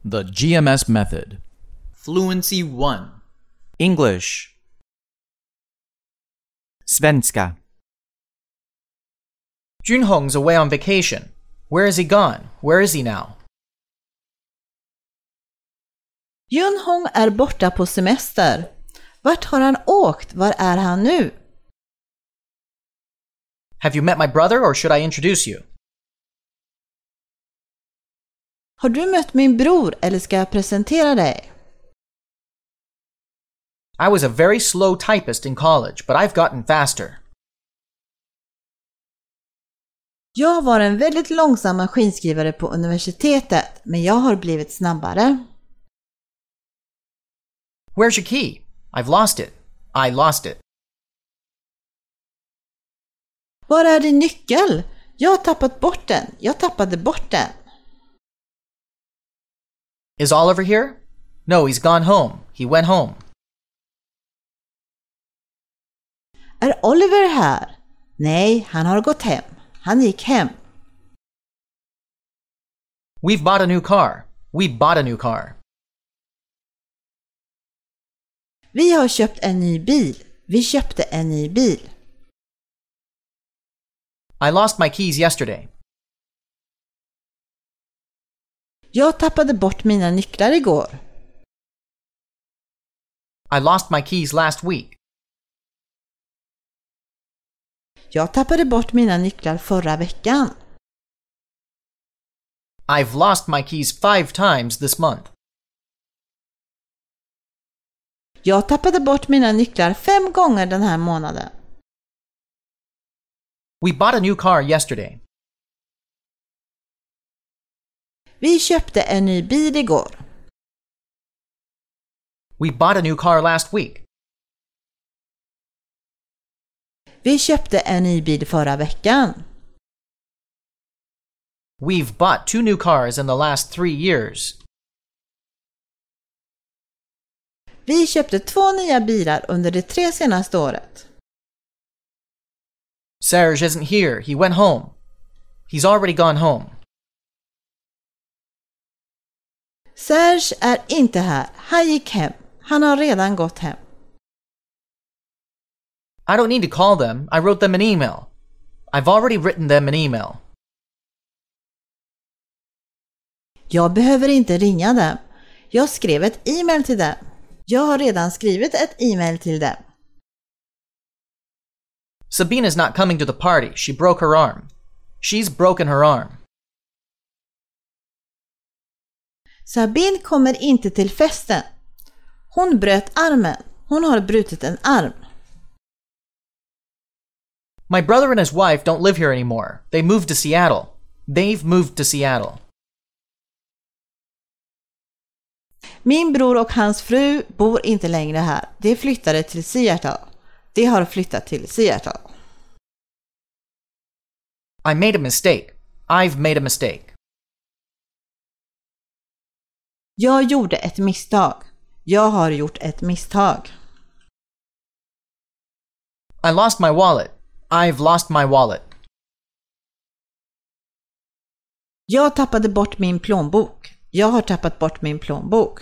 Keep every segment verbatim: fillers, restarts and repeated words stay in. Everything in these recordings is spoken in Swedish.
The G M S Method. Fluency one. English. Svenska. Junhong's away on vacation. Where is he gone? Where is he now? Junhong är borta på semester. Vart har han åkt? Var är han nu? Have you met my brother or should I introduce you? Har du mött min bror eller ska jag presentera dig? I was a very slow typist in college, but I've gotten faster. Jag var en väldigt långsam maskinskrivare på universitetet, men jag har blivit snabbare. Where's your key? I've lost it. I lost it. Var är din nyckel? Jag har tappat bort den. Jag tappade bort den. Is Oliver here? No, he's gone home. He went home. Är Oliver här? Nej, han har gått hem. Han gick hem. We've bought a new car. We bought a new car. Vi har köpt en ny bil. Vi köpte en ny bil. I lost my keys yesterday. Jag tappade bort mina nycklar igår. I lost my keys last week. Jag tappade bort mina nycklar förra veckan. I've lost my keys five times this month. Jag tappade bort mina nycklar fem gånger den här månaden. We bought a new car yesterday. Vi köpte en ny bil igår. We bought a new car last week. Vi köpte en ny bil förra veckan. We've bought two new cars in the last three years. Vi köpte två nya bilar under de tre senaste året. Serge isn't here. He went home. He's already gone home. Serge är inte här. Han gick hem. Han har redan gått hem. I don't need to call them. I wrote them an email. I've already written them an email. Jag behöver inte ringa dem. Jag skrev ett e-mail till dem. Jag har redan skrivit ett e-mail till dem. Sabine is not coming to the party. She broke her arm. She's broken her arm. Sabine kommer inte till festen. Hon bröt armen. Hon har brutit en arm. My brother and his wife don't live here anymore. They moved to Seattle. They've moved to Seattle. Min bror och hans fru bor inte längre här. De flyttade till Seattle. De har flyttat till Seattle. I made a mistake. I've made a mistake. Jag gjorde ett misstag. Jag har gjort ett misstag. I lost my wallet. I've lost my wallet. Jag tappade bort min plånbok. Jag har tappat bort min plånbok.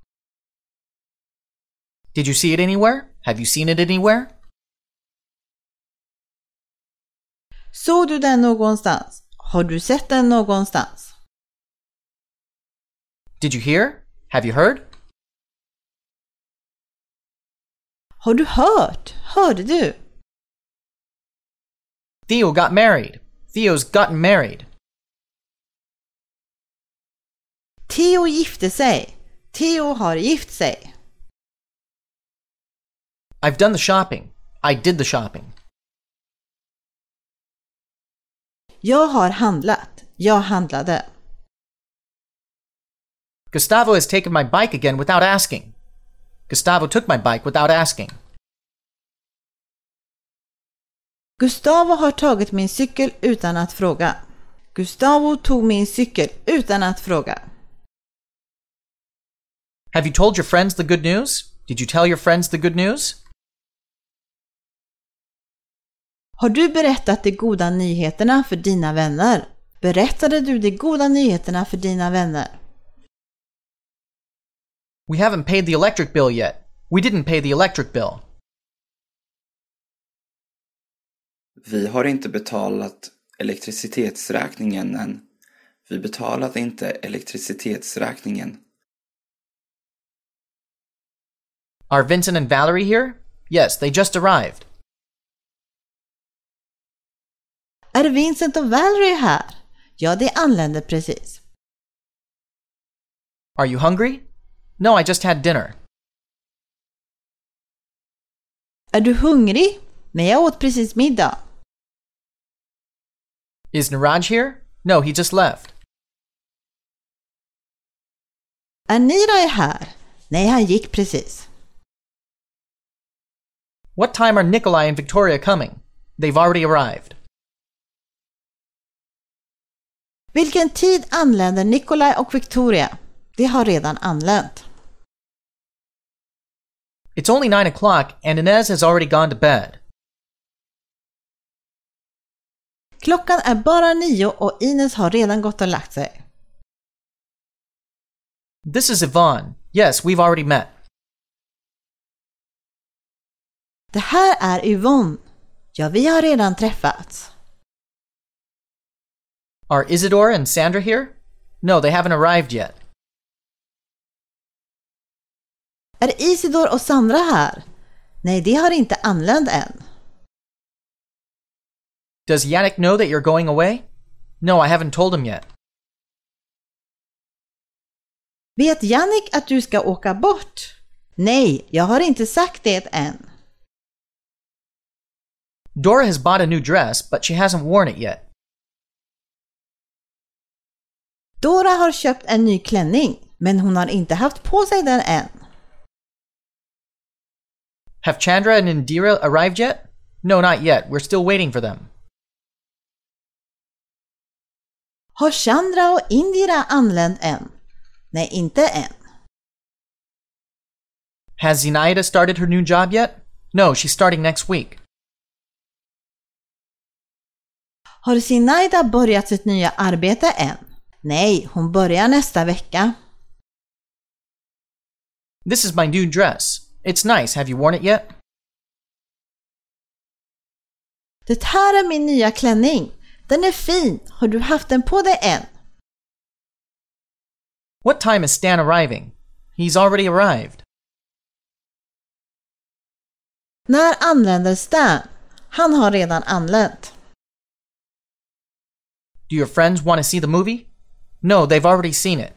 Did you see it anywhere? Have you seen it anywhere? Såg du den någonstans? Har du sett den någonstans? Did you hear? Have you heard? Har du hört? Hörde du? Theo got married. Theo's gotten married. Theo gifte sig. Theo har gift sig. I've done the shopping. I did the shopping. Jag har handlat. Jag handlade. Gustavo has taken my bike again without asking. Gustavo took my bike without asking. Gustavo har tagit min cykel utan att fråga. Gustavo tog min cykel utan att fråga. Have you told your friends the good news? Did you tell your friends the good news? Har du berättat de goda nyheterna för dina vänner? Berättade du de goda nyheterna för dina vänner? We haven't paid the electric bill yet. We didn't pay the electric bill. Vi har inte betalat elektricitetsräkningen än. Vi betalade inte elektricitetsräkningen. Are Vincent and Valerie here? Yes, they just arrived. Är Vincent och Valerie här? Ja, de anlände precis. Are you hungry? No, I just had dinner. Är du hungrig? Men jag åt precis middag. Is Niraj here? No, he just left. Är Niraj här? Nej, han gick precis. What time are Nikolai and Victoria coming? They've already arrived. Vilken tid anländer Nikolaj och Victoria? De har redan anlänt. It's only nine o'clock and Inez has already gone to bed. Klockan är bara nio och Ines har redan gått och lagt sig. This is Yvonne. Yes, we've already met. Det här är Yvonne. Ja, vi har redan träffats. Are Isidore and Sandra here? No, they haven't arrived yet. Är Isidor och Sandra här? Nej, de har inte anlänt än. Does Yannick know that you're going away? No, I haven't told him yet. Vet Yannick att du ska åka bort? Nej, jag har inte sagt det än. Dora has bought a new dress, but she hasn't worn it yet. Dora har köpt en ny klänning, men hon har inte haft på sig den än. Have Chandra and Indira arrived yet? No, not yet. We're still waiting for them. Har Chandra och Indira anlänt än? Nej, inte än. Has Zinaida started her new job yet? No, she's starting next week. Har Zinaida börjat sitt nya arbete än? Nej, hon börjar nästa vecka. This is my new dress. It's nice. Have you worn it yet? Det här är min nya klänning. Den är fin. Har du haft den på dig än? What time is Stan arriving? He's already arrived. När anländer Stan? Han har redan anlänt. Do your friends want to see the movie? No, they've already seen it.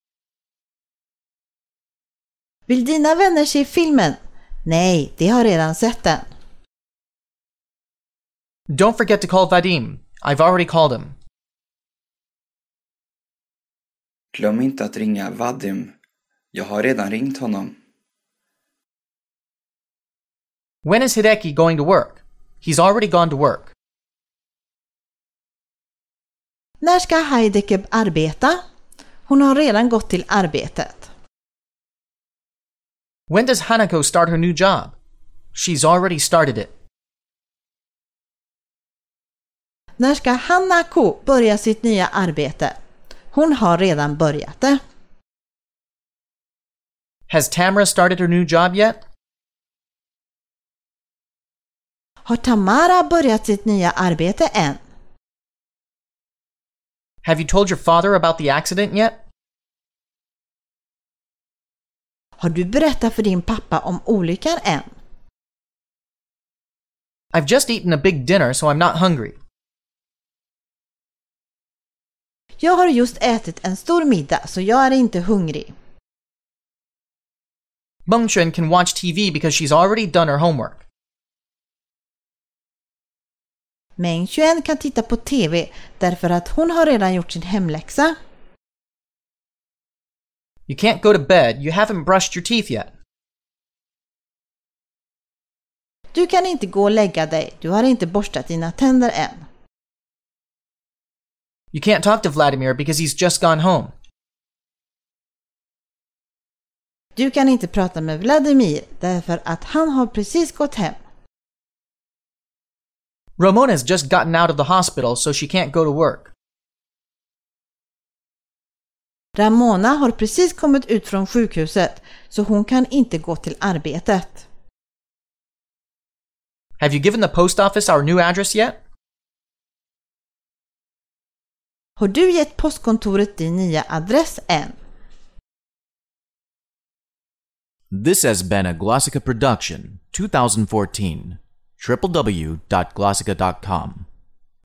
Vill dina vänner se filmen? Nej, de har redan sett den. Don't forget to call Vadim. I've already called him. Glöm inte att ringa Vadim. Jag har redan ringt honom. When is Hideki going to work? He's already gone to work. När ska Heideke arbeta? Hon har redan gått till arbetet. When does Hanako start her new job? She's already started it. När ska Hanako börja sitt nya arbete? Hon har redan börjat det. Has Tamara started her new job yet? Har Tamara börjat sitt nya arbete än? Have you told your father about the accident yet? Har du berättat för din pappa om olyckan än? I've just eaten a big dinner, so I'm not hungry. Jag har just ätit en stor middag, så jag är inte hungrig. Mengchun can watch T V because she's already done her homework. Mengchun kan titta på T V därför att hon har redan gjort sin hemläxa. You can't go to bed. You haven't brushed your teeth yet. Du kan inte gå och lägga dig. Du har inte borstat dina tänder än. You can't talk to Vladimir because he's just gone home. Du kan inte prata med Vladimir därför att han har precis gått hem. Ramona's just gotten out of the hospital, so she can't go to work. Ramona har precis kommit ut från sjukhuset så hon kan inte gå till arbetet. Have you given the post office our new address yet? Har du gett postkontoret din nya adress än? This has been a Glossica production, twenty fourteen. w w w dot glossica dot com